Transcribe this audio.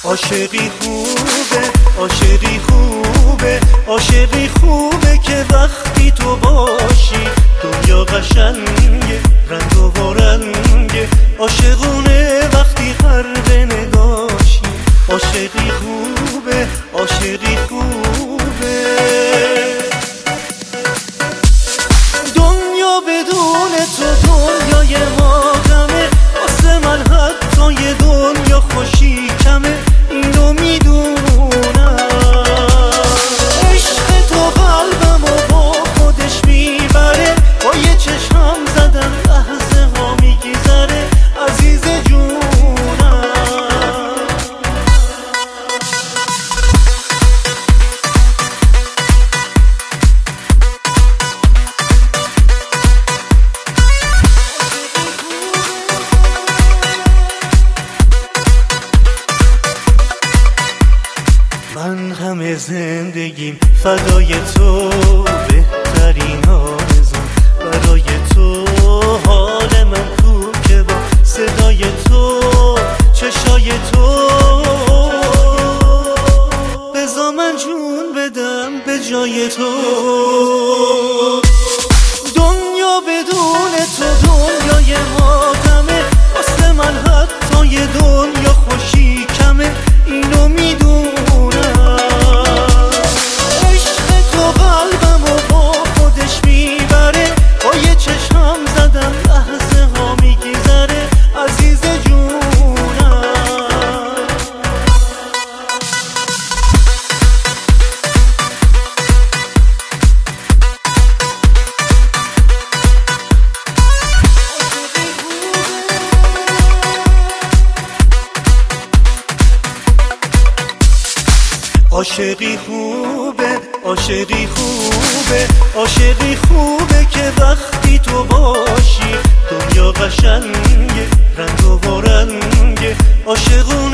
عاشقی خوبه، عاشقی خوبه، عاشقی خوبه که وقتی تو باشی دنیا قشنگه، رنگ و رنگه، عاشقونه وقتی غرق نگاشی. عاشقی خوبه، عاشقی خوبه. دنیا بدون تو دنیای ما غمه، واسه من حتی یه دنیا خوشی کمه، اینو میدونم. عشق تو قلبمو با خودش میبره، با یه چشم زدن لحظه ها میگذره، عزیز جونم. من همه زندگیم فدای تو، بهترین آرزوم برای تو. حال من کو که با صدای تو، چشای تو. بذار من جون بدم به جای تو. دنیا بدون تو دنیای ماتمه، واسه من حتی یه دنیا خوشی کمه، اینو میدونم. عاشقی خوبه، عاشقی خوبه، عاشقی خوبه که وقتی تو باشی دنیا قشنگه، رنگ و رنگه، عاشقونه